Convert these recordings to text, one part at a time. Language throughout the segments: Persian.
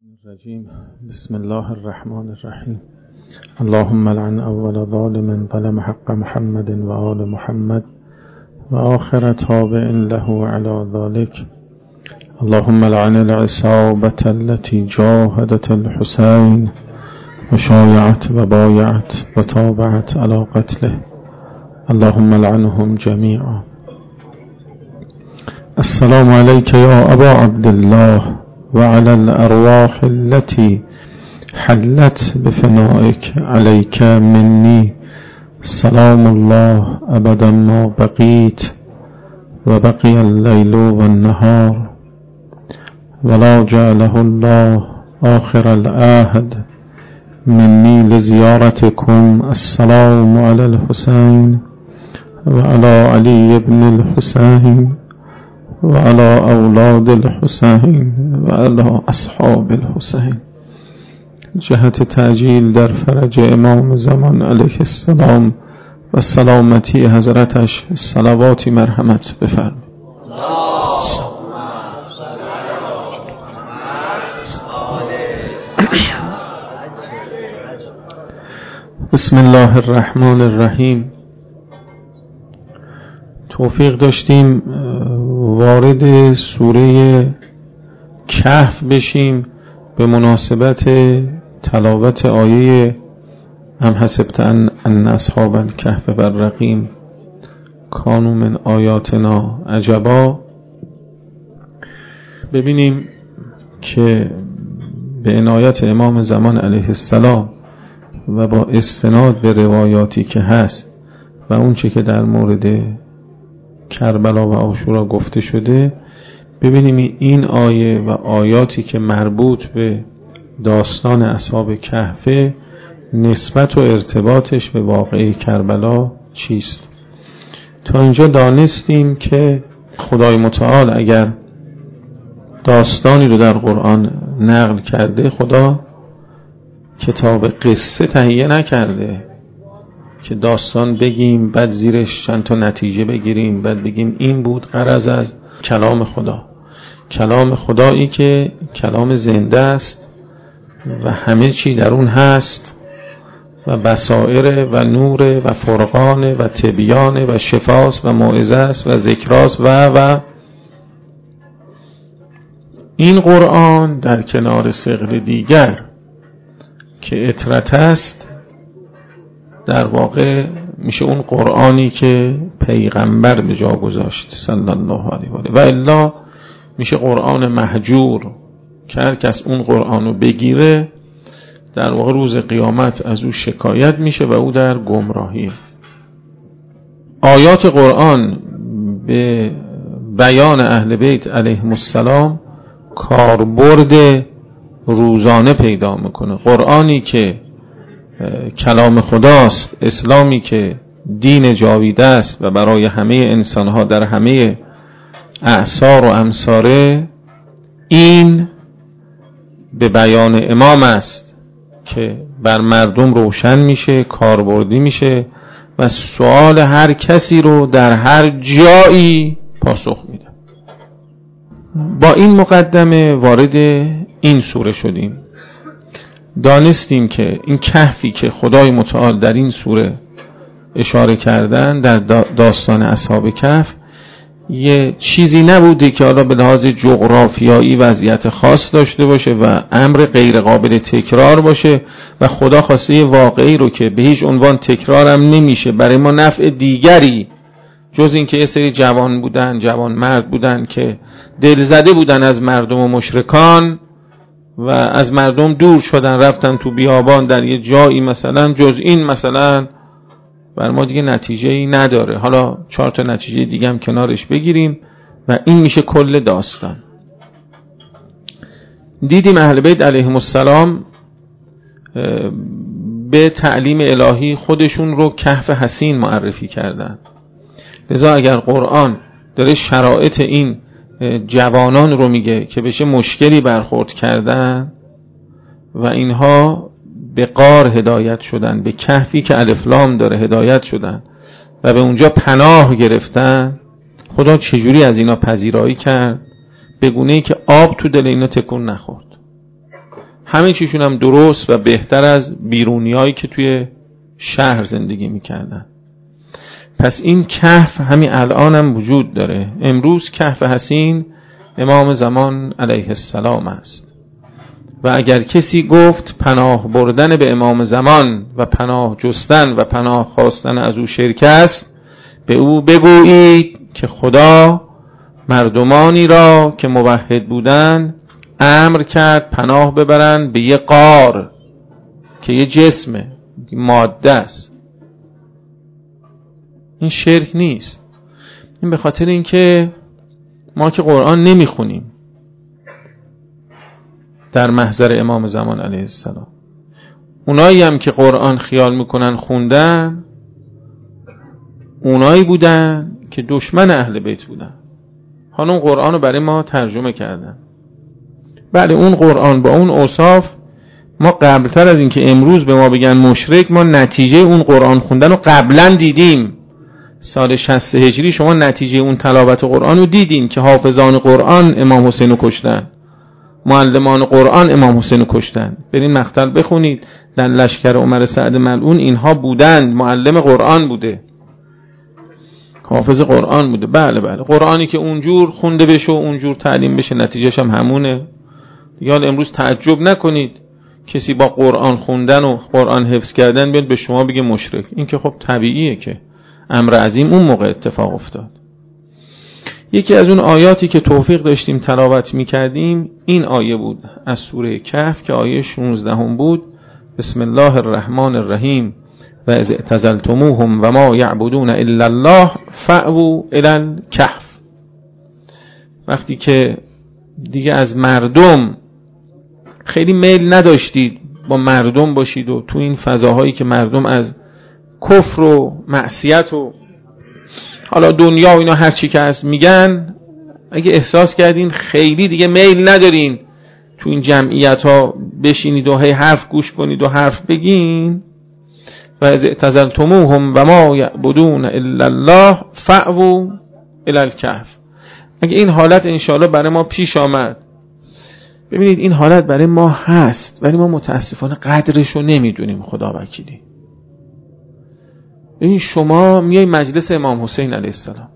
الرجيم. بسم الله الرحمن الرحيم. اللهم لعن أول ظالم ظلم حق محمد وآل محمد وآخر تابع له على ذلك. اللهم لعن العصابة التي جاهدت الحسين وشايعت وبايعت وتابعت على قتله. اللهم لعنهم جميعا. السلام عليك يا أبا عبد الله وعلى الأرواح التي حلت بفنائك عليك مني سلام الله أبدا ما بقيت وبقي الليل والنهار، ولا جعله الله آخر العهد مني لزيارتكم. السلام على الحسين وعلى علي بن الحسين وعلى أولاد الحسين وعلى أصحاب الحسين. جهت تعجیل در فرج امام زمان علیه السلام و سلامتی حضرتش صلواتی مرحمت بفرمایید. بسم الله الرحمن الرحیم. توفیق داشتیم وارد سوره کهف بشیم به مناسبت تلاوت آیه ام حسبت ان اصحاب الکهف والرقیم کانوا من آیاتنا عجبا. ببینیم که به عنایت امام زمان علیه السلام و با استناد به روایاتی که هست و اون چه که در مورد کربلا و عاشورا گفته شده، ببینیم این آیه و آیاتی که مربوط به داستان اصحاب کهف نسبت و ارتباطش به واقعه کربلا چیست. تا اینجا دانستیم که خدای متعال اگر داستانی رو در قرآن نقل کرده، خدا کتاب قصه تهیه نکرده که داستان بگیم بعد زیرش چند تا نتیجه بگیریم بعد بگیم این بود غرض از کلام خدا. کلام خدایی که کلام زنده است و همه چی در اون هست و بصائر و نور و فرقان و تبیان و شفاست و موعظه است و ذکراست و این قرآن در کنار صغر دیگر که اطرت است در واقع میشه اون قرآنی که پیغمبر به جا گذاشت صلی الله علیه و آله، و الا میشه قرآن مهجور که هر کس اون قرآن رو بگیره در واقع روز قیامت از او شکایت میشه و او در گمراهی. آیات قرآن به بیان اهل بیت علیهم السلام کاربرد روزانه پیدا میکنه. قرآنی که کلام خداست، اسلامی که دین جاویده است و برای همه انسانها در همه اعصار و امصاره، این به بیان امام است که بر مردم روشن میشه، کاربردی میشه و سوال هر کسی رو در هر جایی پاسخ میده. با این مقدمه وارد این سوره شدیم. دانستیم که این کهفی که خدای متعال در این سوره اشاره کردن در داستان اصحاب کهف یه چیزی نبوده که حالا به لحاظ جغرافیایی وضعیت خاص داشته باشه و امر غیر قابل تکرار باشه و خدا خواسته یه واقعی رو که به هیچ عنوان تکرارم نمیشه برای ما نفع دیگری جز این که یه سری جوان بودن، جوان مرد بودن که دلزده بودن از مردم و مشرکان و از مردم دور شدن رفتن تو بیابان در یه جایی، مثلا جز این مثلا بر ما دیگه نتیجه ای نداره. حالا 4 تا نتیجه دیگه هم کنارش بگیریم و این میشه کل داستان. دیدیم اهل بیت علیهم السلام به تعلیم الهی خودشون رو کهف حصین معرفی کردن. لذا اگر قرآن داره شرایط این جوانان رو میگه که بشه مشکلی برخورد کردن و اینها به غار هدایت شدن، به کهفی که الف لام داره هدایت شدن و به اونجا پناه گرفتن، خدا چجوری از اینا پذیرایی کرد؟ به گونه‌ای که آب تو دل اینا تکون نخورد. همه چیشون هم درست و بهتر از بیرونیایی که توی شهر زندگی میکردن. پس این کهف همین الان هم وجود داره. امروز کهف حسین امام زمان علیه السلام است و اگر کسی گفت پناه بردن به امام زمان و پناه جستن و پناه خواستن از او شرک است، به او بگویید که خدا مردمانی را که موحد بودن امر کرد پناه ببرن به یه غار که یه جسمه، ماده است. این شرک نیست. این به خاطر اینکه ما که قرآن نمیخونیم در محضر امام زمان علیه السلام. اونایی هم که قرآن خیال میکنن خوندن، اونایی بودن که دشمن اهل بیت بودن. حالا اون قرآن رو برای ما ترجمه کردن. بله اون قرآن با اون اوصاف، ما قبلتر از اینکه امروز به ما بگن مشرک، ما نتیجه اون قرآن خوندن رو قبلا دیدیم. سال 60 هجری شما نتیجه اون تلاوت قرآن رو دیدین که حافظان قرآن امام حسین رو کشتن، معلمان قرآن امام حسین رو کشتن. برین مقتل بخونید، در لشکر عمر سعد ملعون اینها بودند. معلم قرآن بوده، حافظ قرآن بوده. بله قرآنی که اونجور خونده بشه و اونجور تعلیم بشه نتیجهش هم همونه دیگه. حالا امروز تعجب نکنید کسی با قرآن خوندن و قرآن حفظ کردن بیاد به شما بگه مشرک. این که خب طبیعیه که امر عظیم اون موقع اتفاق افتاد. یکی از اون آیاتی که توفیق داشتیم تلاوت میکردیم این آیه بود از سوره کهف که آیه 16 هم بود. بسم الله الرحمن الرحیم و اذ اعتزلتموهم و ما یعبدون الا الله فأووا الی الکهف. وقتی که دیگه از مردم خیلی میل نداشتید با مردم باشید و تو این فضاهایی که مردم از کفر و معصیت و حالا دنیا و اینا هر چی که هست میگن، اگه احساس کردین خیلی دیگه میل ندارین تو این جمعیت ها بشینید و هی حرف گوش کنید و حرف بگین، و از اعتزلتموهم و ما یعبدون الا الله فأووا الی الکهف. اگه این حالت انشاءالله برای ما پیش آمد، ببینید این حالت برای ما هست ولی ما متاسفانه قدرش رو نمیدونیم. خدا وکیلی. ببین شما میای مجلس امام حسین علیه السلام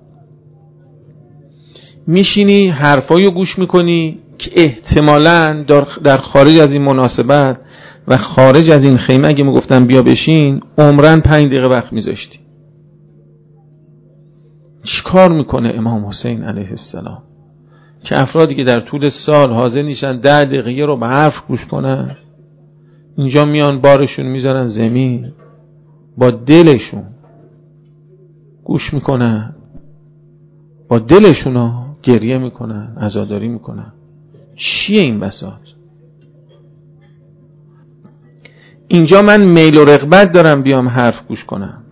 میشینی حرفایی رو گوش میکنی که احتمالاً در خارج از این مناسبت و خارج از این خیمه اگه میگفتن بیا بشین عمرن 5 دقیقه وقت میذاشتی. چیکار میکنه امام حسین علیه السلام که افرادی که در طول سال حاضر نیستن 10 دقیقه رو به حرف گوش کنن، اینجا میان بارشون میذارن زمین، با دلشون گوش میکنن، با دلشون ها گریه میکنن، عزاداری میکنن. چیه این بساط؟ اینجا من میل و رغبت دارم بیام حرف گوش کنم،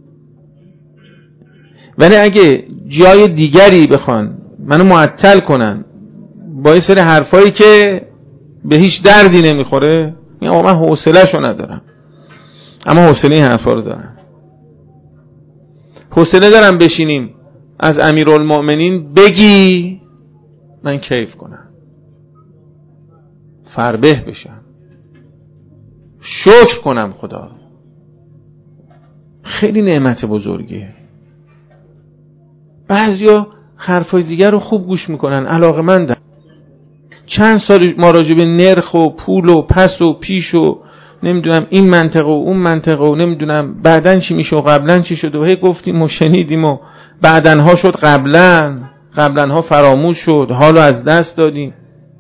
ولی اگه جای دیگری بخوان منو معطل کنن با یه سری حرفایی که به هیچ دردی نمیخوره، میگم من حوصله‌شو ندارم. اما حوصله این حرفا رو دارم. حوصله دارم بشینیم از امیرالمؤمنین بگی من کیف کنم، فربه بشم، شکر کنم خدا. خیلی نعمت بزرگیه. بعضیا حرفای دیگر رو خوب گوش میکنن، علاقه‌مندن. چند سال ما راجع به نرخ و پول و پس و پیش و نمیدونم این منطقه و اون منطقه و نمیدونم بعدن چی میشه و قبلن چی شد و هی گفتیم و شنیدیم و بعدنها شد قبلنها فراموش شد، حالو از دست دادیم.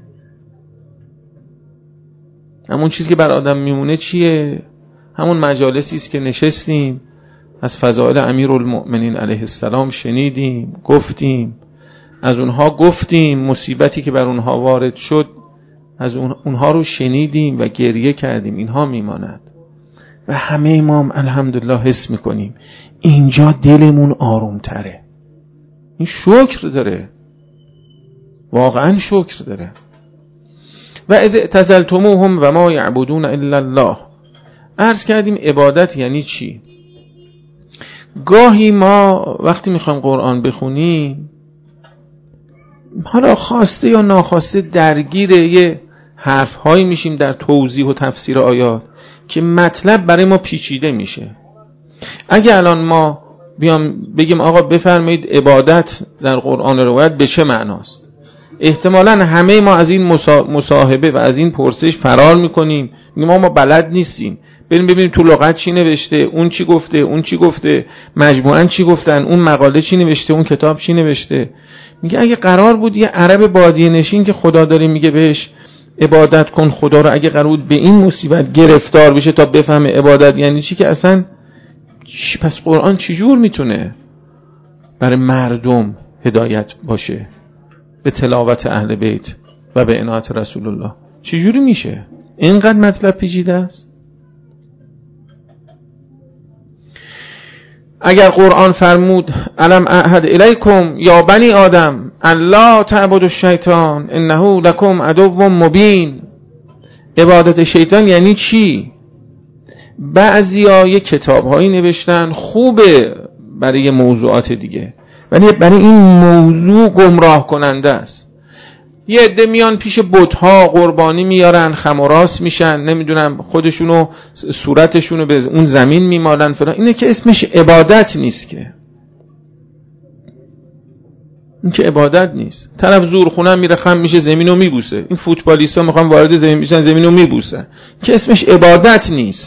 همون چیزی که بر آدم میمونه چیه؟ همون مجالسی است که نشستیم از فضائل امیرالمؤمنین علیه السلام شنیدیم، گفتیم، از اونها گفتیم، مصیبتی که بر اونها وارد شد از اونها رو شنیدیم و گریه کردیم. اینها میماند و همه ما هم الحمدلله حس میکنیم اینجا دلمون آروم تره. این شکر داره، واقعا شکر داره. و اذ اعتزلتموهم و ما یعبدون الا الله. عرض کردیم عبادت یعنی چی؟ گاهی ما وقتی میخوایم قرآن بخونیم، حالا خواسته یا ناخواسته درگیر یه حرف‌هایی میشیم در توضیح و تفسیر آیات که مطلب برای ما پیچیده میشه. اگه الان ما بیام بگیم آقا بفرمایید عبادت در قرآن روایت به چه معناست، احتمالاً همه ما از این مصاحبه و از این پرسش فرار میکنیم، میگیم ما بلد نیستیم، بریم ببینیم تو لغت چی نوشته، اون چی گفته، اون چی گفته، مجموعاً چی گفتن، اون مقاله چی نوشته، اون کتاب چی نوشته. میگه اگه قرار بود یه عرب بادیه نشین که خدا داره میگه بهش عبادت کن خدا رو، اگه قرار بود به این مصیبت گرفتار بشه تا بفهمه عبادت یعنی چی، که اصلا پس قرآن چجور میتونه برای مردم هدایت باشه به تلاوت اهل بیت و به اطاعت رسول الله؟ چجوری میشه؟ اینقدر مطلب پیچیده است. اگر قرآن فرمود الم اعهد الیکم یا بنی آدم الا تعبدوا الشیطان انه لکم عدو مبین، عبادت شیطان یعنی چی؟ بعضیا یه کتاب‌هایی نوشتن خوبه برای موضوعات دیگه، ولی برای این موضوع گمراه کننده است. یه عده میان پیش بت‌ها قربانی میارن، خم و راست میشن، نمیدونم خودشونو صورتشونو به اون زمین میمالن فلان. اینه که اسمش عبادت نیست، که این که عبادت نیست. طرف زورخونه میره خم میشه زمینو میبوسه، این فوتبالیستا میخوان وارد زمین بشن زمینو میبوسن، که اسمش عبادت نیست.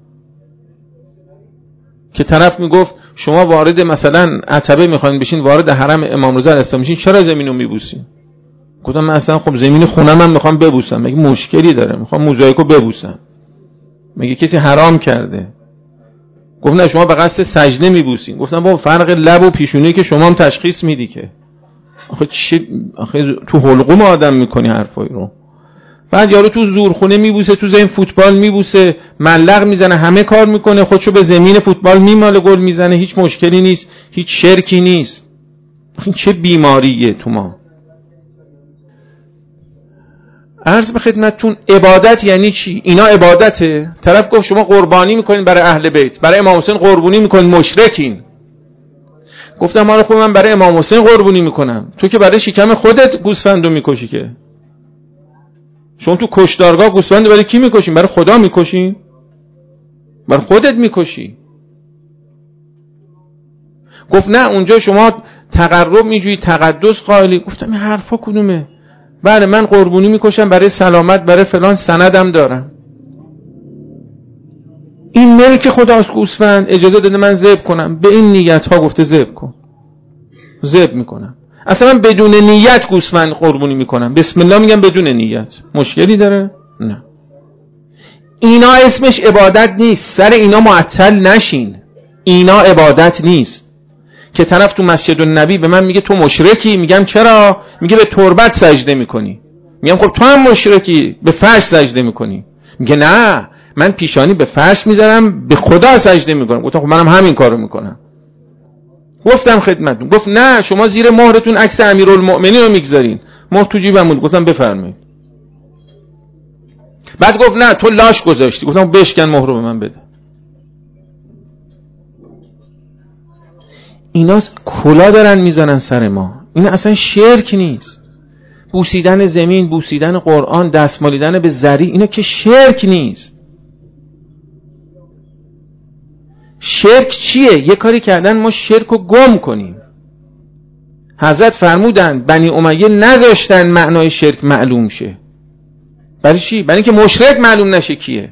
که طرف میگفت شما وارد مثلا عتبه میخواین بشین، وارد حرم امام رضا هستم میشین، چرا زمینو میبوسین؟ گفتم من اصلا خب زمین خونه من میخوام ببوسم، مگه مشکلی داره؟ میخوام موزاییکو ببوسم، مگه کسی حرام کرده؟ گفت نه شما به قصد سجده میبوسین. گفتم با فرق لب و پیشونی که شما هم تشخیص میدی که آخه تو حلقوم آدم میکنی حرفایی رو. بعد یارو تو زورخونه میبوسه، تو زمین فوتبال میبوسه، ملق میزنه، همه کار میکنه، خودشو به زمین فوتبال میماله، گل میزنه، هیچ مشکلی نیست، هیچ شرکی نیست. این چه بیماریه تو ما؟ عرض به خدمتتون عبادت یعنی چی؟ اینا عبادته؟ طرف گفت شما قربانی میکنین برای اهل بیت، برای امام حسین قربانی میکنین، مشرکین. گفتم حالا خب من برای امام حسین قربانی میکنم، تو که برای شکم خودت گوسفندو میکشی. که شما تو کشتارگاه گوسفند برای کی میکشین؟ برای خدا میکشین؟ برای خودت میکشی. گفت نه اونجا شما تقرب میجویی، تقدس قائلی. گفتم این حرفا کدومه؟ بله من قربونی میکشم برای سلامت، برای فلان، سندم دارم. این ملک خداست گوسفند، اجازه داده من ذبح کنم، به این نیت ها گفته ذبح کن، ذبح میکنم. اصلا من بدون نیت گوسفند قربونی میکنم، بسم الله میگم بدون نیت، مشکلی داره؟ نه. اینا اسمش عبادت نیست، سر اینا معطل نشین. اینا عبادت نیست. که طرف تو مسجد النبی به من میگه تو مشرکی، میگم چرا؟ میگه به تربت سجده میکنی. میگم خب تو هم مشرکی، به فرش سجده میکنی. میگه نه من پیشانی به فرش میذارم، به خدا سجده میکنم. گفتم خب منم همین کارو میکنم. گفتم خدمتتون، گفت نه شما زیر مهرتون عکس امیرالمؤمنین رو میگذارین. مهر تو جیبم بود. گفتم بفرمایید. بعد گفت نه تو لاش گذاشتی. گفتم بشکن مهر رو به من بده. اینا کلا دارن میزنن سر ما. این اصلا شرک نیست. بوسیدن زمین، بوسیدن قرآن، دستمالیدن به زری، اینا که شرک نیست. شرک چیه؟ یه کاری کردن ما شرک رو گم کنیم. حضرت فرمودن بنی امیه نذاشتن معنای شرک معلوم شه. برای چی؟ برای اینکه مشرک معلوم نشه کیه.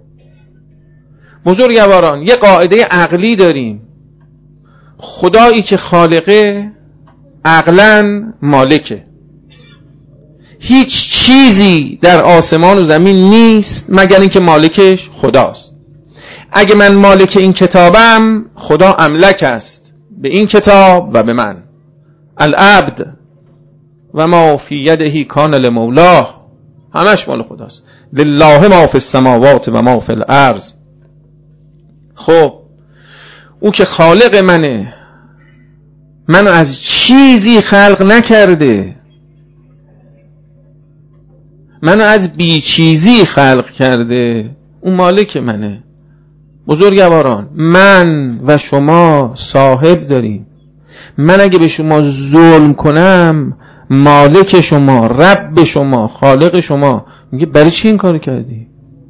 بزرگواران یه قاعده عقلی داریم، خدایی که خالقه عقلاً مالکه. هیچ چیزی در آسمان و زمین نیست مگر اینکه مالکش خداست. اگه من مالک این کتابم، خدا املک است به این کتاب و به من. العبد و ما فی یده کان لمولاه، همش مال خداست. لله ما فی السماوات و ما فی الارض. خب او که خالق منه، منو از چیزی خلق نکرده، منو از بی چیزی خلق کرده، اون مالک منه. بزرگواران من و شما صاحب داریم. من اگه به شما ظلم کنم، مالک شما، رب شما، خالق شما، میگه برای چی این کارو کردی؟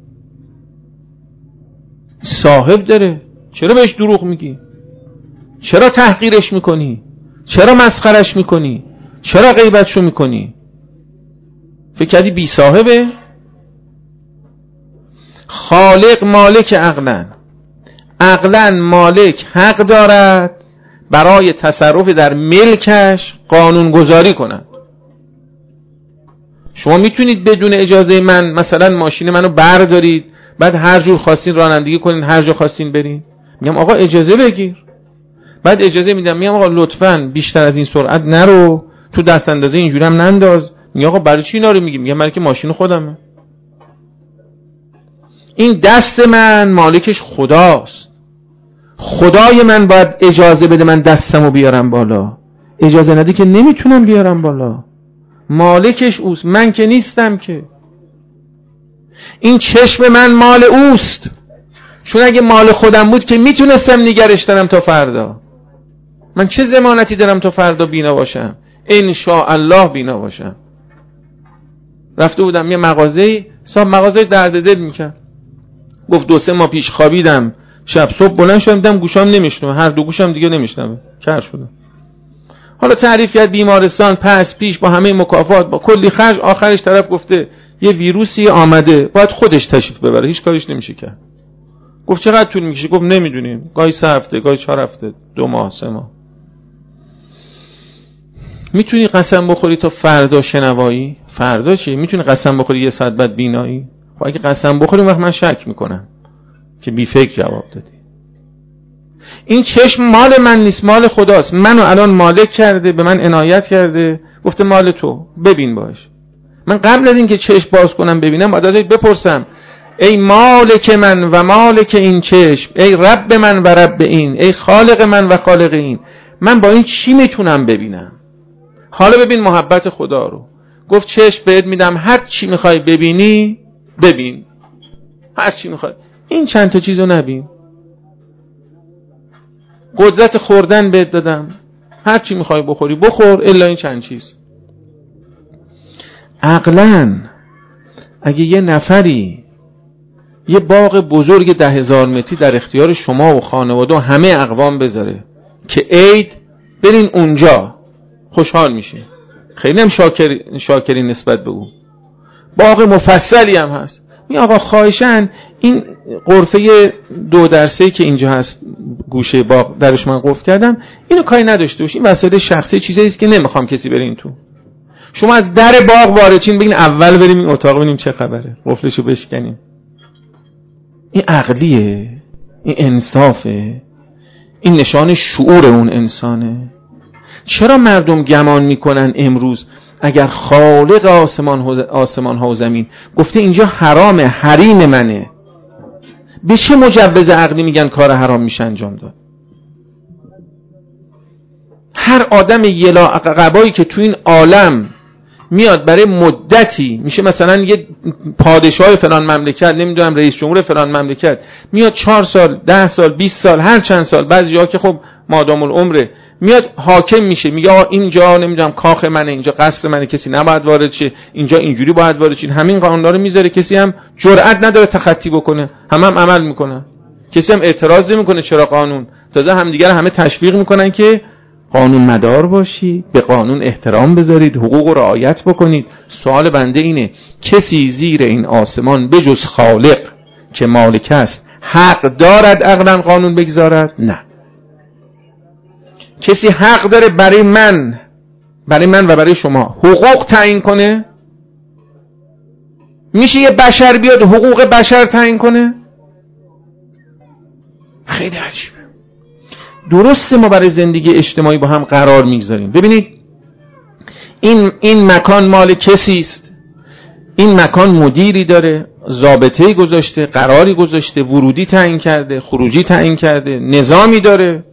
صاحب داره، چرا بهش دروغ میگی؟ چرا تحقیرش میکنی؟ چرا مسخرش میکنی؟ چرا غیبتشو میکنی؟ فکر کردی بی صاحبه؟ خالق مالک عقلاً مالک حق دارد برای تصرف در ملکش قانون گذاری کند. شما میتونید بدون اجازه من مثلا ماشین منو بردارید، بعد هر جور خواستین رانندگی کنین، هر جا خواستین برین. میگم آقا اجازه بگیر، بعد اجازه میدم، میگم آقا لطفاً بیشتر از این سرعت نرو، تو دست اندازه اینجوری هم ننداز. میگم آقا برای چی اینا رو میگی؟ میگم برای که ماشین خودمه، این دست من مالکش خداست، خدای من باید اجازه بده من دستمو بیارم بالا، اجازه نده که نمیتونم بیارم بالا. مالکش اوست، من که نیستم که. این چشم من مال اوست، چون اگه مال خودم بود که میتونستم نگرش دارم تا فردا. من چه ضمانتی دارم تا فردا بینا باشم؟ انشاءالله بینا باشم. رفته بودم یه مغازه‌ای، صاحب مغازه درد دل میکرد، گفت 2-3 ماه پیش خوابیدم، شب صبح بلند شدم دیدم گوشام نمیشنوه، هر دو گوشم دیگه نمیشنوه، کر شدم. حالا تعریف کرد بیمارستان، پس پیش با همه مکافات، با کلی خرج، آخرش طرف گفته یه ویروسی آمده باید خودش تشریف ببره، هیچ کاریش نمیشه کرد. گفت چقدر طول میکشه؟ گفت نمیدونیم، گاهی 3 هفته، گاهی 4 هفته، 2 ماه، 3 ماه. میتونی قسم بخوری تا فردا شنوایی؟ فردا چی؟ میتونی قسم بخوری 1 ساعت بعد بینایی؟ خب اگه قسم بخوری وقت من شک میکنم که بی فکر جواب دادی. این چشم مال من نیست، مال خداست. منو الان مالک کرده، به من عنایت کرده، گفته مال تو، ببین باش. من قبل از اینکه چشم باز کنم ببینم باید ازش بپرسم ای مالک من و مالک این چشم، ای رب من و رب این، ای خالق من و خالق این، من با این چی میتونم ببینم؟ حالا ببین محبت خدا رو. گفت چشم بهت میدم، هر چی میخوای ببینی ببین، هر چی میخوای. این چند تا چیزو نبین. قدرت خوردن بهت دادم، هر چی میخوای بخوری بخور الا این چند چیز. عقلاً اگه یه نفری یه باغ بزرگ 10,000 متری در اختیار شما و خانواده و همه اقوام بذاره که عید برین اونجا، خوشحال میشه، خیلی هم شاکری نسبت به اون. باغ مفصلی هم هست. می آقا خواهشن این غرفه 2 در 3 که اینجا هست گوشه باغ درش من قفل کردم، اینو کاری نداشته باش، این وسایل شخصی چیزایی است که نمیخوام کسی بره این تو. شما از در باغ وارد شین، بگین اول بریم این اتاق ببینیم چه خبره، قفلشو بشکنیم. این عقلیه، این انصافه، این نشان شعور اون انسانه. چرا مردم گمان میکنن امروز اگر خالق آسمان ها و زمین گفته اینجا حرامه، حریم منه، به چه مجوز عقلی میگن کار حرام میشه انجام داد؟ هر آدم یلا عقبایی که تو این عالم میاد برای مدتی، میشه مثلا یه پادشاه فلان مملکت، نمیدونم رئیس جمهور فلان مملکت، میاد 4 سال 10 سال 20 سال هر چند سال، بعضی جاها که خب مادام العمره، میاد حاکم میشه، میگه اینجا نمیدونم کاخ منه، اینجا قصر منه، کسی نباید وارد شه، اینجا اینجوری باید وارد شه. همین قانونا رو میذاره، کسی هم جرئت نداره تخطی بکنه، هم عمل میکنه، کسی هم اعتراض نمیکنه. چرا قانون؟ تازه همدیگه رو همه تشویق میکنن که قانون مدار باشی، به قانون احترام بذارید، حقوق رو رعایت بکنید. سوال بنده اینه کسی زیر این آسمان بجز خالق که مالک است حق دارد عقلاً قانون بگذارد؟ نه. کسی حق داره برای من و برای شما حقوق تعیین کنه؟ میشه یه بشر بیاد حقوق بشر تعیین کنه؟ خیلی عجیبه. درسته ما برای زندگی اجتماعی با هم قرار میگذاریم. ببینید این مکان مال کسی است، این مکان مدیری داره، ضابطه‌ای گذاشته، قراری گذاشته، ورودی تعیین کرده، خروجی تعیین کرده، نظامی داره.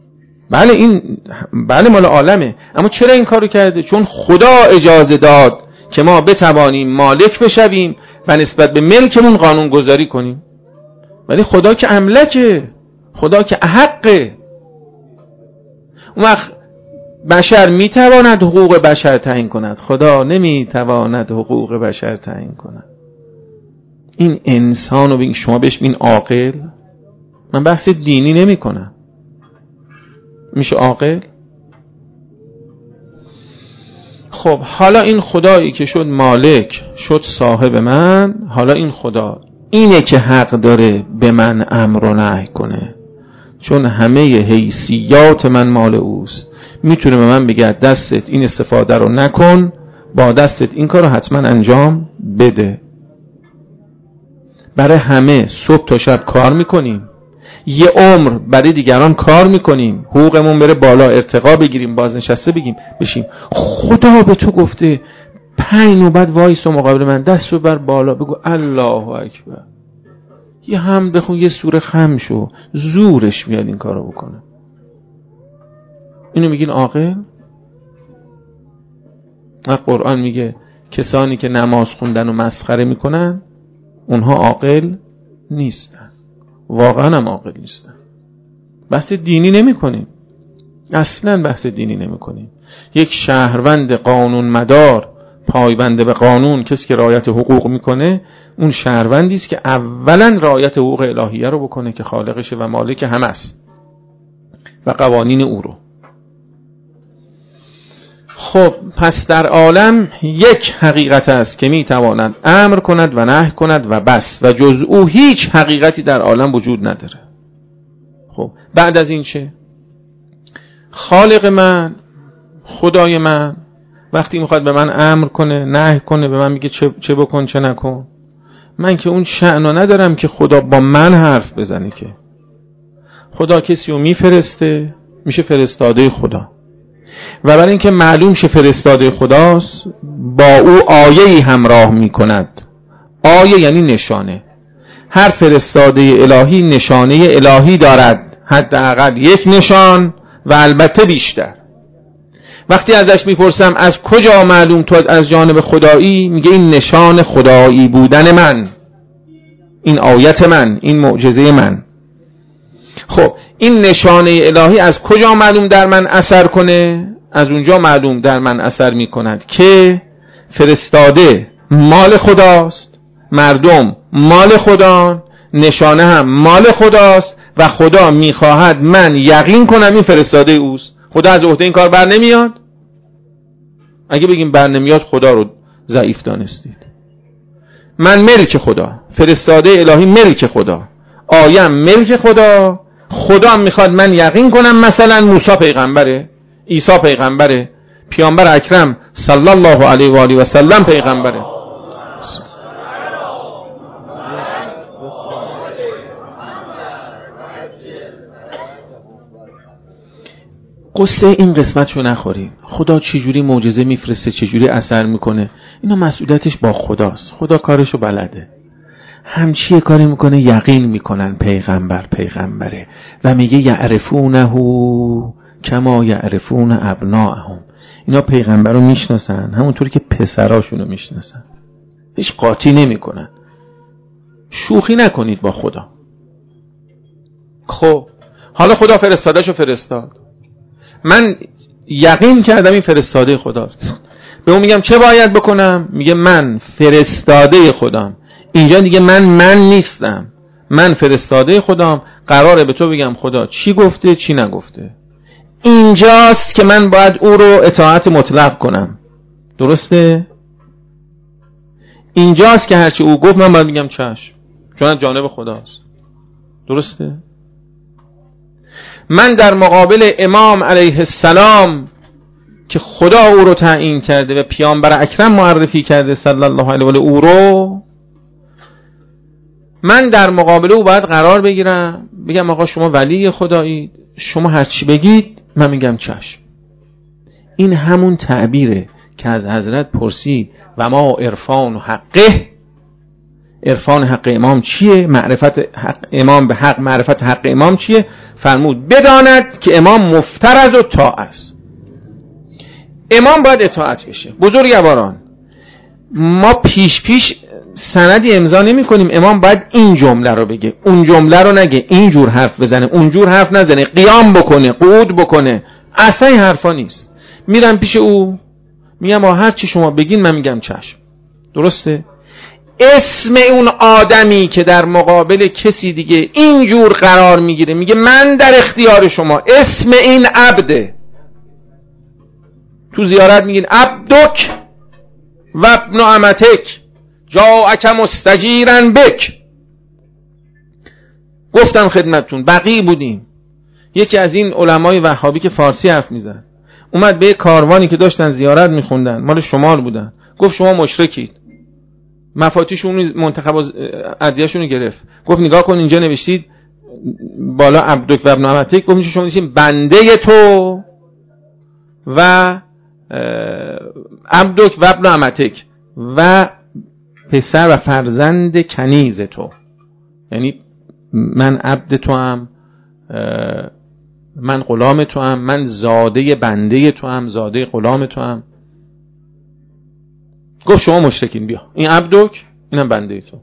بله مال عالمه، اما چرا این کارو کرده؟ چون خدا اجازه داد که ما بتوانیم مالک بشویم و نسبت به ملکمون قانون گذاری کنیم. ولی خدا که املکه، خدا که احقه. اون وقت بشر میتواند حقوق بشر تعیین کند، خدا نمیتواند حقوق بشر تعیین کند. این انسان رو بگین شما بهش بگین عاقل. من بحث دینی نمی کنم. میشه عاقل؟ خب حالا این خدایی که شد مالک، شد صاحب من، حالا این خدا اینه که حق داره به من امر و نهی کنه، چون همه حیثیات من مال اوست. میتونه به من بگه دستت این استفاده رو نکن، با دستت این کار رو حتما انجام بده. برای همه صبح تا شب کار میکنیم، یه عمر برای دیگران کار میکنیم، حقوقمون بره بالا، ارتقا بگیریم، بازنشسته بشیم. خدا به تو گفته 5 نوبت وایس و مقابل من، دست رو بر بالا بگو الله اکبر، یه هم بخون، یه سوره خم شو، زورش میاد این کارو بکنه. اینو میگین عاقل؟ قرآن میگه کسانی که نماز خوندن و مسخره میکنن اونها عاقل نیستن. واقعا هم عاقل نیستن. بحث دینی نمی کنیم، اصلا بحث دینی نمی کنیم. یک شهروند قانون مدار، پایبند به قانون، کسی که رعایت حقوق میکنه، اون شهروندی است که اولا رعایت حقوق الهیه رو بکنه که خالقشه و مالک همه است و قوانین او رو. خب پس در عالم یک حقیقت است که میتواند امر کند و نهی کند و بس، و جز او هیچ حقیقتی در عالم وجود نداره. خب بعد از این چه؟ خالق من، خدای من وقتی میخواد به من امر کنه، نهی کنه، به من میگه چه بکن چه نکن، من که اون شأنو ندارم که خدا با من حرف بزنه. که خدا کسی رو میفرسته میشه فرستاده خدا، و برای اینکه معلوم شه فرستاده خداست با او آیه‌ای همراه میکند. آیه یعنی نشانه. هر فرستاده الهی نشانه الهی دارد، حداقل یک نشان و البته بیشتر. وقتی ازش میپرسم از کجا معلوم تو از جانب خدایی، میگه این نشان خدایی بودن من، این آیت من، این معجزه من. خب این نشانه الهی از کجا معلوم در من اثر کنه؟ از اونجا معلوم در من اثر میکند که فرستاده مال خداست، مردم مال خدا، نشانه هم مال خداست و خدا میخواهد من یقین کنم این فرستاده اوست. خدا از عهده این کار بر نمیاد؟ اگه بگیم بر نمیاد خدا رو ضعیف دانستید. من ملک خدا، فرستاده الهی ملک خدا، آیم ملک خدا. خدا میخواد من یقین کنم مثلا موسی پیغمبره، عیسی پیغمبره، پیامبر اکرم صلی الله علیه و آله و سلم پیغمبره. قصه این قسمتشو نخوریم. خدا چجوری معجزه میفرسته، چجوری اثر میکنه، اینا مسئولیتش با خداست. خدا کارشو بلده. همچیه کاری میکنه؟ یقین میکنن پیغمبره و میگه یعرفونه کما یعرفون ابناءهم. اینا پیغمبر رو میشناسن همونطوری که پسراشونو میشناسن، هیچ قاطی نمیکنن. شوخی نکنید با خدا. خب حالا خدا فرستادهشو فرستاد، من یقین کردم این فرستاده خداست. به اون میگم چه باید بکنم؟ میگه من فرستاده خدام. اینجا دیگه من نیستم، من فرستاده خدام. قراره به تو بگم خدا چی گفته چی نگفته. اینجاست که من باید او رو اطاعت مطلق کنم. درسته؟ اینجاست که هرچی او گفت من باید بگم چشم، چون از جانب خداست. درسته؟ من در مقابل امام علیه السلام که خدا او رو تعیین کرده و پیامبر اکرم معرفی کرده صلی الله علیه و آله او رو، من در مقابل او باید قرار بگیرم، بگم آقا شما ولی خدایید، شما هر چی بگید من میگم چشم. این همون تعبیره که از حضرت پرسید و ما عرفان حقه. عرفان حق امام چیه؟ معرفت حق امام به حق، معرفت حق امام چیه؟ فرمود بداند که امام مفترض و طاعت است. امام باید اطاعت بشه. بزرگواران، ما پیش سندی امضا نمی کنیم، امام باید این جمله رو بگه، اون جمله رو نگه، این جور حرف بزنه، اون جور حرف نزنه، قیام بکنه، قعود بکنه، اصلا این حرفا نیست. میرم پیش او میگم هر چی شما بگین من میگم چشم. درسته؟ اسم اون آدمی که در مقابل کسی دیگه اینجور قرار میگیره میگه من در اختیار شما، اسم این عبده. تو زیارت میگین عبدک و ابن امتک جاءک مستجیرا بک. گفتم خدمتتون بقیع بودیم، یکی از این علمای وهابی که فارسی حرف میزد اومد به کاروانی که داشتن زیارت میخوندن، مال شمال بودن، گفت شما مشرکید. مفاتیشون منتخب ادیه‌شون رو گرفت، گفت نگاه کن اینجا نوشتید بالا عبدک و ابن امتک، گفت شما نوشتید بنده تو و عبدک و ابن امتک و پسر و فرزند کنیز تو، یعنی من عبد تو هم، من غلام تو هم، من زاده بنده تو هم، زاده غلام تو هم. گفت شما مشرکین، بیا این عبدک اینم بنده تو.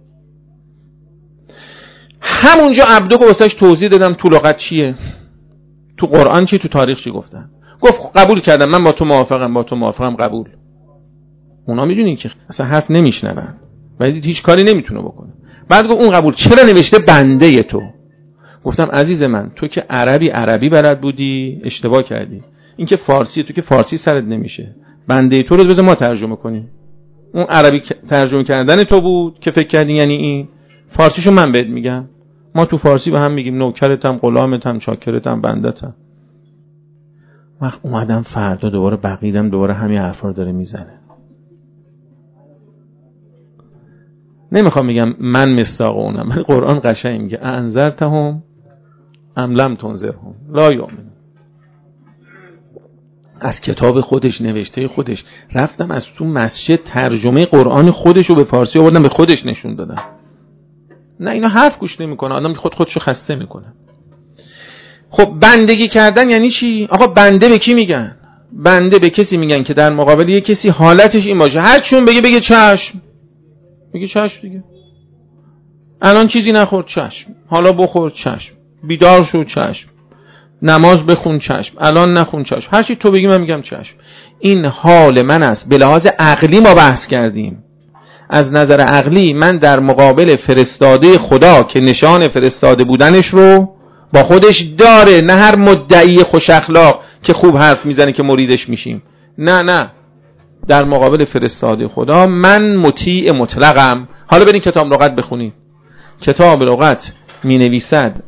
همونجا عبدک واسش توضیح دادم تو لغت چیه، تو قرآن چی، تو تاریخ چی گفتن. گفت قبول کردم، من با تو موافقم، با تو موافقم، قبول. اونا میدونین که اصلا حرف نمیشنون ولی هیچ کاری نمیتونه بکنه. بعد گفت اون قبول، چرا نوشته بنده تو؟ گفتم عزیز من تو که عربی بلد بودی اشتباه کردی، این که فارسی، تو که فارسی سرت نمیشه، بنده تو رو بذار ما ترجمه کنیم. اون عربی ترجمه کردن تو بود که فکر کردی یعنی این، فارسیشو من بهت میگم، ما تو فارسی به هم میگیم نوکرتم، غلامتم، چاکرتم، بندتم. وقت اومدم فردا دوباره بقیدم، دوباره همین حرفا رو داره میزنه. نمیخوام بگم من مصداق اونم، من قرآن قشنگ میگه انذرتهم ام لم تنذرهم لا یؤمنون. از کتاب خودش، نوشته خودش، رفتم از تو مسجد ترجمه قرآن خودش رو به فارسی آوردم به خودش نشون دادم. نه اینا حرف گوش نمیکنه، آدم خودشو خسته میکنه. خب بندگی کردن یعنی چی؟ آقا بنده به کی میگن؟ بنده به کسی میگن که در مقابل یه کسی حالتش این باشه هر چون بگه چشم، بگه چشم دیگه. الان چیزی نخورد چشم، حالا بخور چشم، بیدار شو چشم، نماز بخون چشم، الان نخون چشم، هر چی تو بگی من میگم چشم. این حال من است. به لحاظ عقلی ما بحث کردیم. از نظر عقلی من در مقابل فرستاده خدا که نشان فرستاده بودنش رو با خودش داره، نه هر مدعی خوش اخلاق که خوب حرف میزنه که مریدش میشیم، نه، در مقابل فرستاده خدا من مطیع مطلقم. حالا برین کتاب لغت بخونید. کتاب لغت می نویسد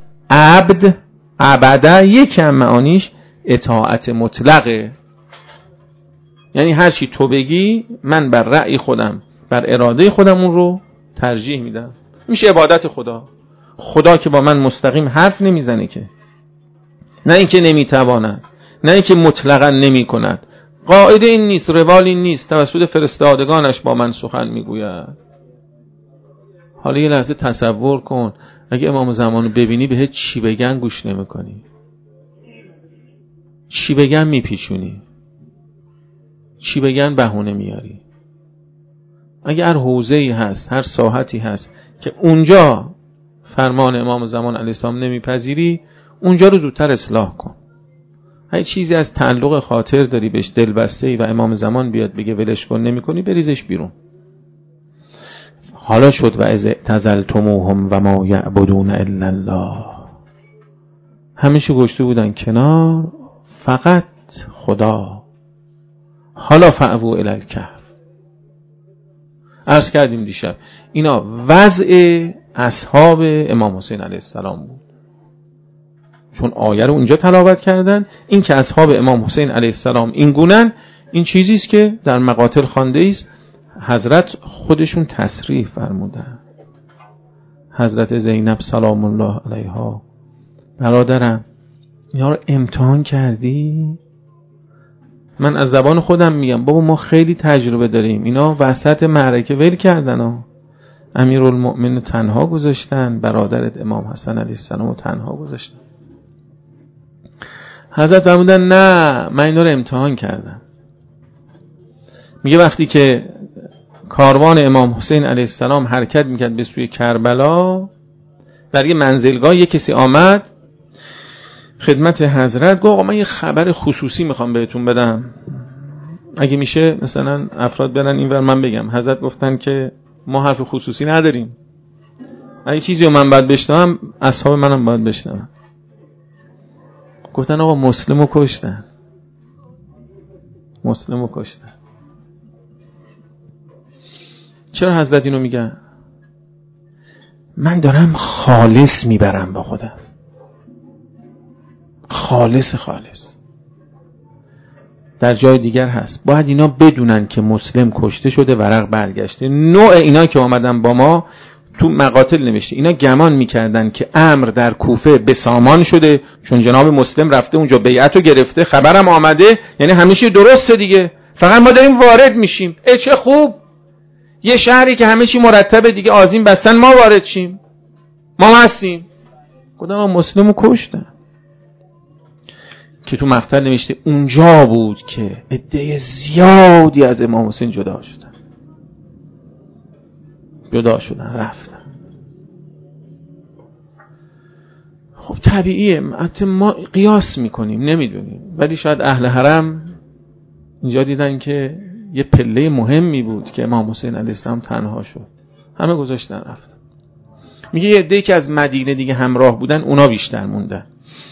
عبده یکم معانیش اطاعت مطلقه، یعنی هر چی تو بگی من بر رأی خودم، بر اراده خودم اون رو ترجیح میدم. میشه عبادت خدا که با من مستقیم حرف نمیزنه که، نه اینکه نمیتواند، نه اینکه مطلقا نمی کند. قاعده این نیست، روال این نیست، توسط فرستادگانش با من سخن میگوید. حالا یه لحظه تصور کن اگه امام زمان رو ببینی بهت چی بگن گوش نمی‌کنی، چی بگن میپیچونی، چی بگن بهونه میاری. اگه هر حوزه‌ای هست، هر ساحتی هست که اونجا فرمان امام زمان علیه السلام نمیپذیری، اونجا رو زودتر اصلاح کن. هر چیزی از تعلق خاطر داری بهش دلبسته‌ای و امام زمان بیاد بگه ولش کن نمی‌کنی، بریزش بیرون. حالا شد و از اعتزلتموهم و ما یعبدون الا الله، همیشه گشته بودن کنار، فقط خدا. حالا فعو الی الکهف. عرض کردیم دیشب اینا وضع اصحاب امام حسین علیه السلام بود، چون آیه رو اونجا تلاوت کردن. این که اصحاب امام حسین علیه السلام این گونن، این چیزی است که در مقاتل خوانده است، حضرت خودشون تصریح فرمودن. حضرت زینب سلام الله علیها، برادرم اینا رو امتحان کردی؟ من از زبان خودم میگم بابا ما خیلی تجربه داریم، اینا وسط معرکه ول کردن ها. امیرالمؤمنین تنها گذاشتن، برادرت امام حسن علیه السلام تنها گذاشتن. حضرت فرمودن نه من اینا رو امتحان کردم. میگه وقتی که کاروان امام حسین علیه السلام حرکت میکرد به سوی کربلا، در یه منزلگاه یه کسی آمد خدمت حضرت، گفت آقا من یه خبر خصوصی میخوام بهتون بدم. اگه میشه مثلا افراد برن اینور من بگم حضرت گفتن که ما حرف خصوصی نداریم، اگه چیزی رو من باید بشنوم اصحاب منم باید بشنوم. گفتن آقا مسلمو کشتن، مسلمو کشتن. چرا حضرت اینو میگن؟ من دارم خالص میبرم با خودم، خالص. در جای دیگر هست باید اینا بدونن که مسلم کشته شده، ورق برگشته. نوع اینا که آمدن با ما تو مقاتل نوشته اینا گمان میکردن که امر در کوفه به سامان شده، چون جناب مسلم رفته اونجا بیعت رو گرفته، خبرم آمده، یعنی همیشه درسته دیگه، فقط ما داریم وارد میشیم. چه خوب، یه شهری که همه چی مرتبه دیگه، آذین بستن ما وارد شیم، ما هستیم. خدا مسلمو کشتن. که تو مقطع نوشته اونجا بود که عده زیادی از امام حسین جدا شدن رفتن. خب طبیعیه، حتی ما قیاس میکنیم نمیدونیم، ولی شاید اهل حرم اینجا دیدن که یه پله مهمی بود که امام حسین علیه السلام تنها شد، همه گذاشتن رفتن. میگه یه عده‌ای که از مدینه دیگه همراه بودن اونا بیشتر موندن.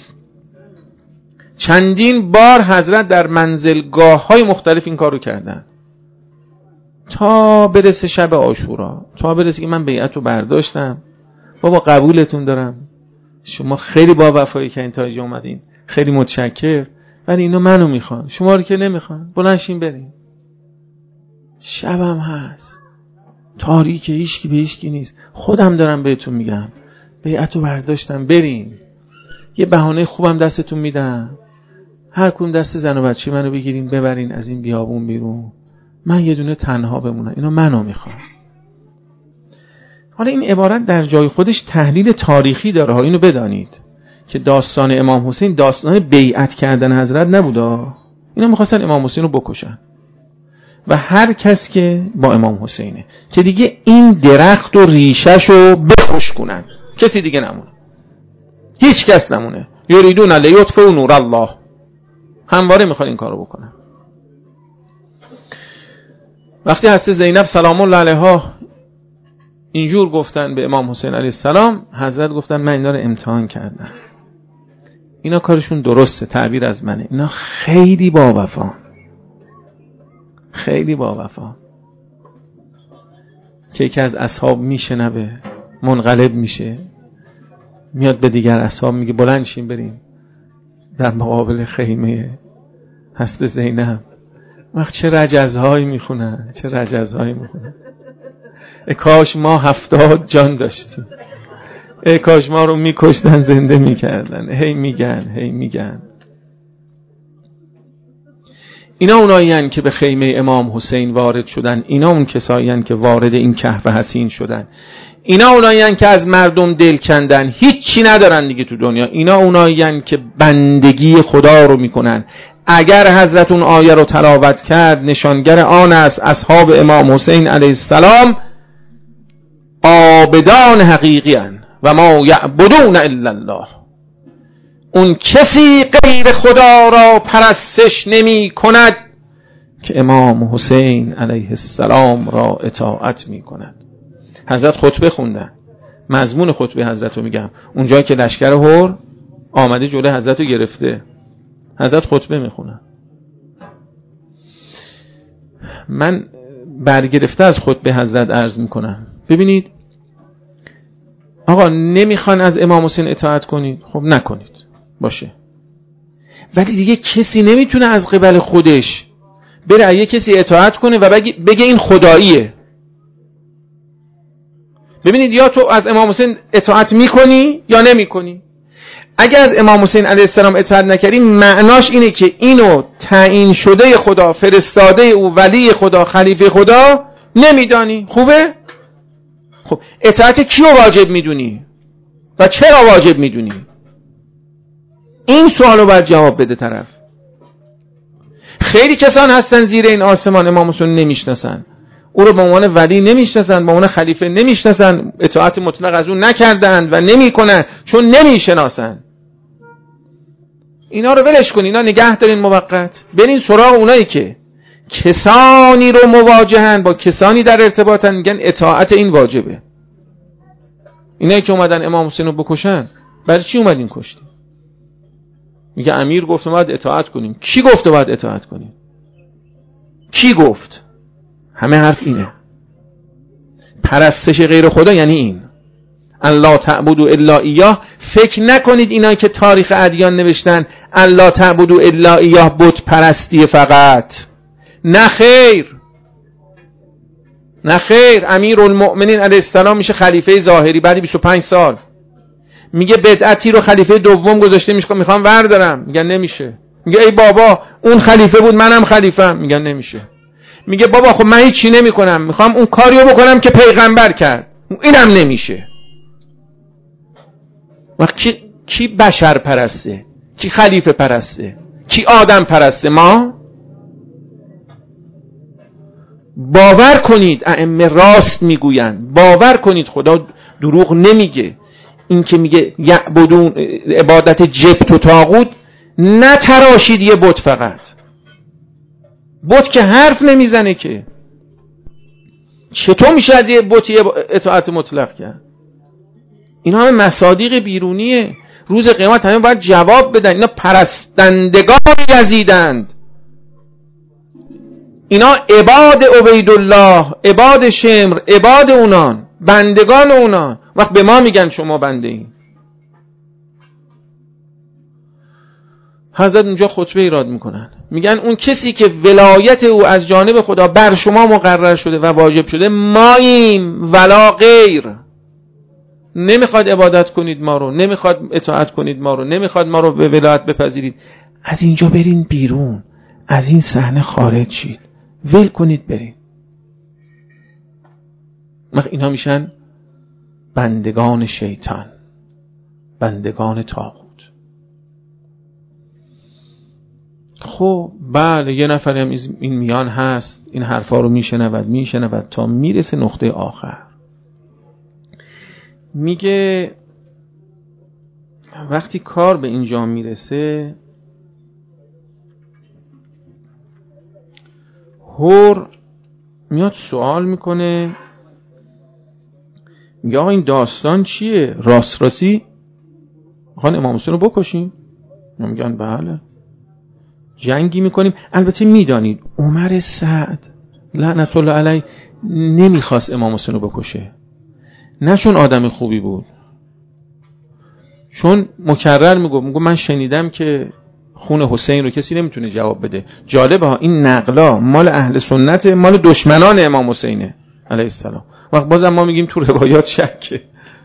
چندین بار حضرت در منزلگاه‌های مختلف این کارو کردن تا برسه شب عاشورا، تا برسه که من بیعت رو برداشتم، بابا قبولتون دارم، شما خیلی با وفایی که این تا اینجا اومدین، خیلی متشکر، ولی اینا منو میخوان، شما رو که نمیخوان، بلند شین بریم. شبم هست، تاریکه، هیچکی به هیچکی نیست، خودم دارم بهتون میگم بیعت رو برداشتم، بریم. یه بهانه خوبم دستتون میدم، هر کدوم دست زن و بچه منو بگیرین ببرین از این بیابون بیرون، من یه دونه تنها بمونم، اینا منو میخوان. حالا این عبارت در جای خودش تحلیل تاریخی داره ها، اینو بدانید که داستان امام حسین داستان بیعت کردن حضرت نبوده، اینا میخواستن امام حسین رو بکشن و هر کس که با امام حسینه که دیگه این درخت و ریشش رو بخشکنن، کسی دیگه نمونه، هیچ کس نمونه. یریدون لیطفئوا نور الله، همواره میخوان این کارو بکنن. وقتی حضرت زینب سلام الله علیها اینجور گفتن به امام حسین علیه السلام، حضرت گفتن من اینا رو امتحان کردم، اینا کارشون درسته، تعبیر از منه، اینا خیلی با وفا، خیلی با وفا. که یکی از اصحاب میشنوه منقلب میشه، میاد به دیگر اصحاب میگه بلند شین بریم در مقابل خیمه حضرت زینب. وقت چه رجزهایی میخونن، چه رجزهایی میخونن. کاش ما 70 جان داشتیم، کاش ما رو میکشتن زنده میکردن. هی میگن اینا اونایین که به خیمه امام حسین وارد شدن، اینا اون کسایین که وارد این کهف حسین شدن، اینا اونایین که از مردم دل کندن، هیچی ندارن دیگه تو دنیا. اینا اونایین که بندگی خدا رو میکنن. اگر حضرت اون آیه رو تلاوت کرد، نشانگر آن است اصحاب امام حسین علیه السلام عابدان حقیقی هستند و ما یعبدون الا الله. اون کسی غیر خدا را پرستش نمی کند که امام حسین علیه السلام را اطاعت می کند. حضرت خطبه خوندن، مضمون خطبه حضرت رو میگم، اونجایی که لشکر هور آمده جلوی حضرت رو گرفته، حضرت خطبه میخونن. من برگرفته از خطبه حضرت عرض میکنم، ببینید آقا نمیخوان از امام حسین اطاعت کنید، خب نکنید، باشه، ولی دیگه کسی نمیتونه از قبل خودش بره یه کسی اطاعت کنه و بگه این خداییه. ببینید یا تو از امام حسین اطاعت میکنی یا نمیکنی. اگر از امام حسین علیه السلام اطاعت نکردی، معناش اینه که اینو تعیین شده خدا، فرستاده او، ولی خدا، خلیفه خدا نمیدانی. خوبه؟ خب اطاعت کیو واجب میدونی و چرا واجب میدونی؟ این سوالو باید جواب بده طرف. خیلی کسان هستن زیر این آسمان امام حسین نمیشناسن، او رو به عنوان ولی نمیشناسن، به عنوان خلیفه نمیشناسن، اطاعت مطلق از اون نکردن و نمیکنن چون نمیشناسن. اینا رو ولش کن، اینا نگه دارین موقت، برین سراغ اونایی که کسانی رو مواجهن، با کسانی در ارتباطن، میگن اطاعت این واجبه. اینایی که اومدن امام حسین رو بکشن، برای چی اومدین کشتین؟ میگه امیر گفت باید اطاعت کنیم. کی گفته باید اطاعت کنیم؟ کی گفت؟ همه حرف اینه. پرستش غیر خدا یعنی این، الله تعبدوا الا ایاه. فکر نکنید اینایی که تاریخ ادیان نوشتن الله تعبدوا الا ایاه بت پرستی فقط. نه خیر، نه خیر. امیرالمؤمنین علیه السلام میشه خلیفه ظاهری بعد 25 سال. میگه بدعتی رو خلیفه دوم گذاشته، میخوام وردارم، میگن نمیشه. میگه ای بابا اون خلیفه بود منم خلیفه‌ام، میگن نمیشه. میگه بابا خب من هیچی نمیکنم، میخوام اون کاریو بکنم که پیغمبر کرد، اینم نمیشه. وقت کی بشر پرسته؟ کی خلیفه پرسته؟ کی آدم پرسته؟ ما. باور کنید ائمه راست میگوین، باور کنید خدا دروغ نمیگه. این که میگه یعبدون عبادت جبت و طاغوت، نتراشید یه بت فقط. بت که حرف نمیزنه که، چطور میشه از یه بتی اطاعت مطلق کرد؟ اینا همه مصادیق بیرونیه، روز قیامت همه باید جواب بدن. اینا پرستندگان یزیدند، اینا عباد عبیدالله، عباد شمر، عباد اونان، بندگان اونان. وقت به ما میگن شما بنده این. حضرت اونجا خطبه ایراد میکنن، میگن اون کسی که ولایت او از جانب خدا بر شما مقرر شده و واجب شده ماییم ولا غیر. نمیخواد عبادت کنید ما رو، نمیخواد اطاعت کنید ما رو، نمیخواد ما رو به ولایت بپذیرید. از اینجا برین بیرون، از این صحنه خارج شید، ول کنید برین. اینا میشن بندگان شیطان، بندگان طاغوت. خب بله یه نفری هم این میان هست، این حرفا رو میشنود تا میرسه نقطه آخر. میگه وقتی کار به اینجا میرسه، هور میاد سوال میکنه، میگه آقا این داستان چیه؟ راستی خان امام حسین رو بکشیم؟ میگن بله، جنگی میکنیم. البته میدانید عمر سعد لعنت الله علیه نمیخواست امام حسین رو بکشه، نه چون آدم خوبی بود، چون مکرر میگو من شنیدم که خون حسین رو کسی نمیتونه جواب بده. جالبه ها، این نقلا مال اهل سنت، مال دشمنان امام حسینه علیه السلام. وقت بازم ما میگیم تو روایات شکه.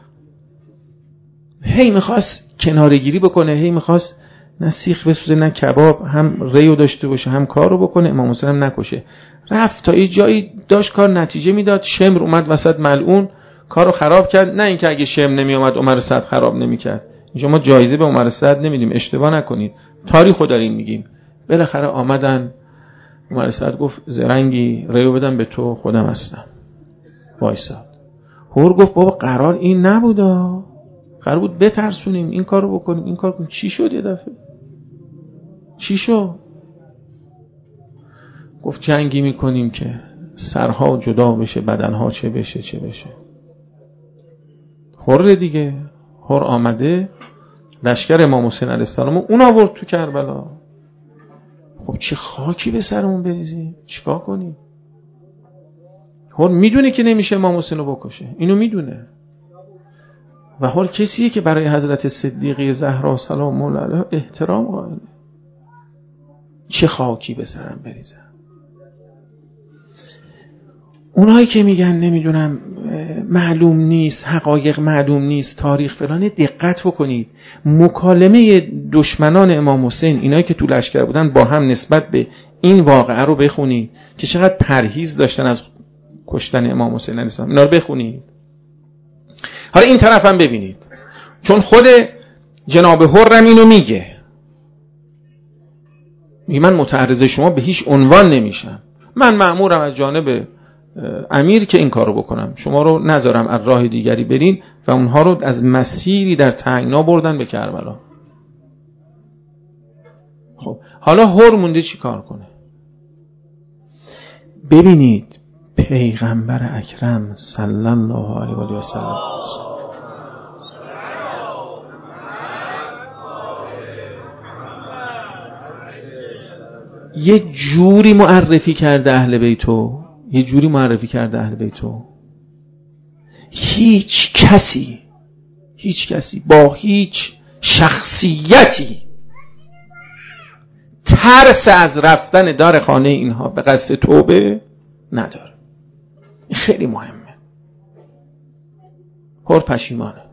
هی میخواست کنارگیری بکنه، هی میخواست نه سیخ بسوزه نه کباب، هم ریو داشته باشه هم کار رو بکنه، امام حسین هم نکشه. رفت تا یه جایی داشت کار نتیجه میداد، شمر اومد وسط ملعون کار رو خراب کرد. نه اینکه اگه شمر نمی اومد عمر سعد خراب نمیکرد. اینجا ما جایزه به عمر سعد نمیدیم، اشتباه نکنید، تاریخو داریم میگیم. بالاخره آمدن، عمر سعد گفت زرنگی ریو بدم به تو، خودم هستم. وایساد. هور گفت بابا قرار این نبودا، قرار بود بترسونیم، این کارو بکنیم، این کار کنیم. چی شد یه دفعه؟ چی شد؟ گفت جنگی میکنیم که سرها جدا بشه، بدنها چه بشه. هور دیگه، هور آمده لشکر امام حسین علیه السلام اون آورد تو کربلا. خب چه خاکی به سرمون بریزیم، چیکار کنیم؟ هور میدونه که نمیشه امام حسین رو بکشه، اینو میدونه. و هور کسیه که برای حضرت صدیقه زهرا سلام الله علیها احترام قائله. چه خاکی به سرم بریزم. اونایی که میگن نمیدونم معلوم نیست، حقایق معلوم نیست، تاریخ فلانه، دقت بکنید. مکالمه دشمنان امام حسین، اینایی که تو لشکر بودن با هم نسبت به این واقعه رو بخونید که چقدر پرهیز داشتن از کشتن امام حسین علیه السلام. اینا رو بخونید. حالا این طرف هم ببینید، چون خود جناب حرم اینو میگه من متعرض شما به هیچ عنوان نمیشم، من مأمورم از جانب امیر که این کارو بکنم، شما رو نذارم از راه دیگری برین. و اونها رو از مسیری در تنگنا بردن به کربلا. خب حالا هور مونده چی کار کنه؟ ببینید پیغمبر اکرم صلی الله علیه و سلم یه جوری معرفی کرده اهل بیتو، یه جوری معرفی کرده اهل بیتو، هیچ کسی با هیچ شخصیتی ترس از رفتن در خانه اینها به قصد توبه نداره. این خیلی مهمه. هر پشیمانه،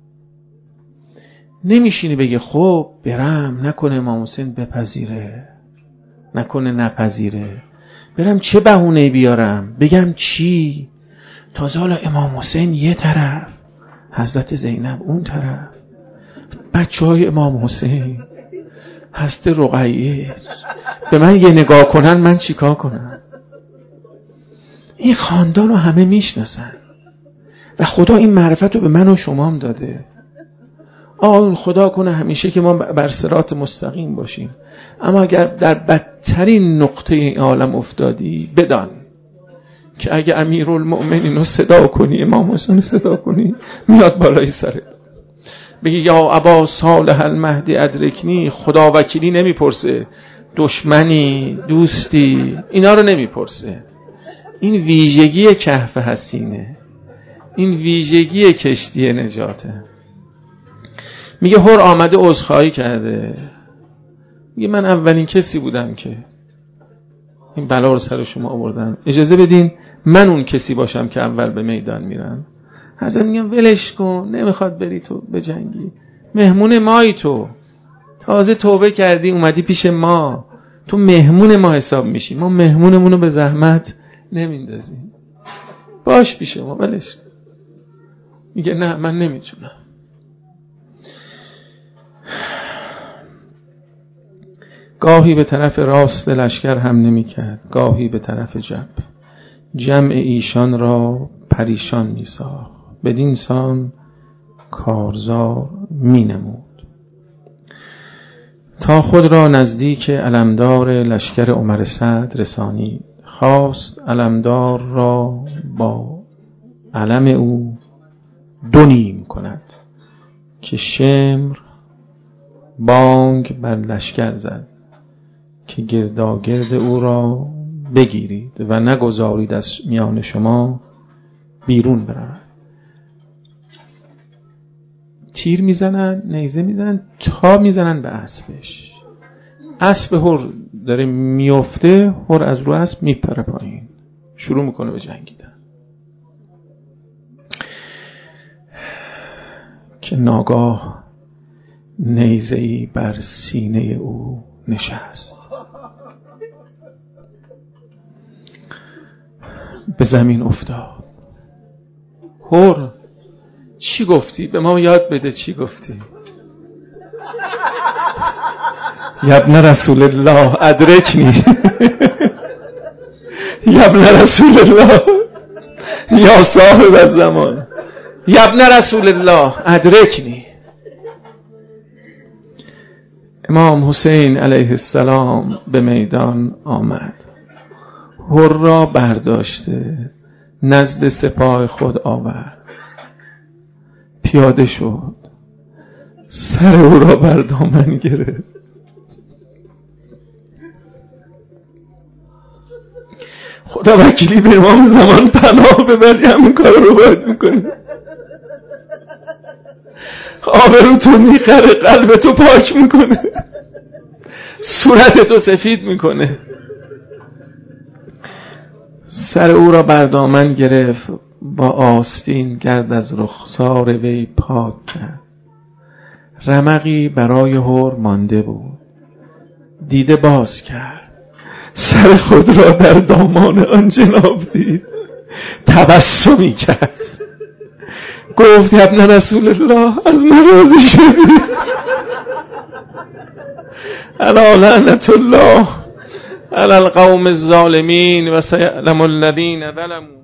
نمیشینی بگه خب برم، نکنه امام حسین بپذیره، نکنه نپذیره، برم چه بهونه‌ای بیارم، بگم چی. تازه حالا امام حسین یه طرف، حضرت زینب اون طرف، بچه‌های امام حسین، حضرت رقیه به من یه نگاه کنن من چیکار کنم؟ این خاندان رو همه میشناسن و خدا این معرفت رو به من و شما هم داده. خدا کنه همیشه که ما بر صراط مستقیم باشیم، اما اگر در بدترین نقطه این عالم افتادی بدان که اگه امیرالمؤمنین رو صدا کنی، امام حسین رو صدا کنی، میاد بالای سرت بگی یا ابا صالح المهدی ادرکنی. خدا وکیلی نمیپرسه، دشمنی دوستی اینا رو نمیپرسه. این ویژگی کهف حسینه، این ویژگی کشتی نجاته. میگه هر آمده عذرخواهی کرده، میگه من اولین کسی بودم که این بلا رو سر شما آوردم، اجازه بدین من اون کسی باشم که اول به میدان میرم. حضرت میگم ولش کن، نمیخواد بری تو به جنگی، مهمون مایی، تو تازه توبه کردی اومدی پیش ما، تو مهمون ما حساب میشی، ما مهمونمون رو به زحمت نمیندازیم، باش پیش ما، ولش کن. میگه نه من نمیتونم. گاهی به طرف راست لشکر هم نمیکرد، گاهی به طرف جمع ایشان را پریشان میساخت، بدین سان کارزار مینمود تا خود را نزدیک علمدار لشکر عمر سعد رسانید. خواست علمدار را با علم او دو نیم کند که شمر بانگ بر لشکر زد که گرداگرد او را بگیرید و نگذارید از میان شما بیرون برود. تیر میزنن، نیزه میزنن تا میزنن به اسبش. اسب هر داره میفته، هر از رو اسب میپره پایین، شروع میکنه به جنگیدن که ناگاه نیزه‌ای بر سینه او نشست، به زمین افتاد. هر چی گفتی؟ به ما یاد بده چی گفتی. یا ابن رسول الله ادرکنی یا ابن رسول الله یا صاحب الزمان یا ابن رسول الله ادرکنی. امام حسین علیه السلام به میدان آمد، هر را برداشته نزد سپاه خود آورد، پیاده شد، سر او را بر دامن گرفت، خدا وکیلی به امام زمان پناه ببری همین کار رو باید میکنی. آبرو تو میخره، قلب تو پاک میکنه، صورت تو سفید میکنه. سر او را بر دامن گرفت، با آستین گرد از رخسار وی پاک کرد. رمقی برای هر مانده بود، دیده باز کرد، سر خود را در دامان آن جناب دید، تبسمی کرد، گفت ابن رسول الله از من راضی شدی؟ الا لعنت الله علی القوم الظالمین و سیعلم الذین ظلموا